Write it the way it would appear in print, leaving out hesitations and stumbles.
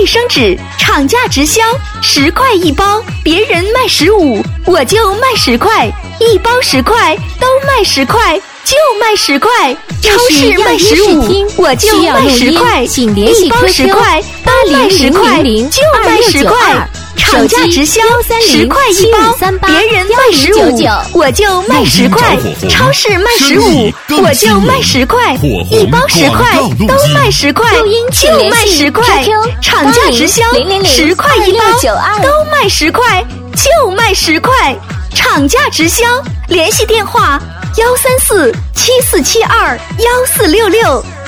卫生纸，厂家直销，10块一包，别人卖15，我就卖10块，一包10块，都卖10块，就卖10块。超市卖15，我就卖10块，一包10块，都卖10块，就卖10块。厂家直销10块一包，别人卖15，我就卖10块，超市卖15，我就卖10块，一包10块，都卖10块，就卖10块。厂家直销10块一包，都卖10块，就卖10块。厂家直销，联系电话13474721466。